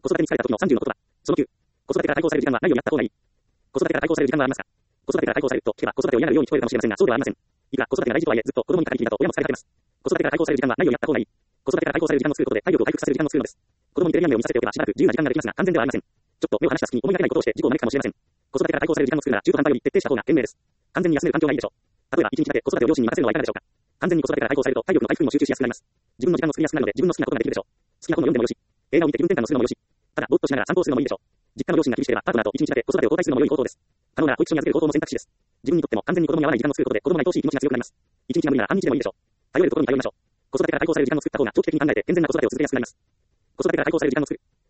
子育てに疲れた時の30の言葉。その9。子育てから解放される時間はないようになった方がいい。子育てから解放される時間はありますか？子育てから解放されると聞けば子育てを嫌がるように聞こえるかもしれませんが、そうではありません。いくら子育てが大事とはいえ、ずっと子供にかかりきりだと親も疲れ果てます。子育てから解放される時間はないようになった方がいい。子育てから解放される時間を作ることで体力を回復させる時間を作るのです。子供にテレビアニメを見させておけばしばらく自由な時間ができますが、完全ではありません。ちょっと目を離した隙に思いがけないことをして事故を招くかもしれません。子育てから解放される時間を作るなら中途半端より徹底した方が賢明です。完全に休める環境がいいでしょう。例えば、一日だけ子育てを両親に任せるのはいかがでしょうか。完全に子育てから解放されると体力の回復にも集中しやすくなります。自分の時間を作りやすくなるので自分の好きなことができるでしょう。好きな本を読んでもよし、映画を見て気分転換をするのもよし、ただぼーっとしながら散歩をするのもいいでしょう。実家の両親が厳しければパートナーと一日だけ子育てを交代するのも良い方法です。可能なら保育所に預ける方法も選択肢です。自分にとっても完全に子供に合わない時間を作ることで子供が愛おしい気持ちが強くなります。一日が無理なら半日でもいいでしょう。頼れるところに頼りましょう。子育てから解放される時間を作った方が長期的に考えて健全な子育てを続けやすくなります。子育てから解放される時間を作る。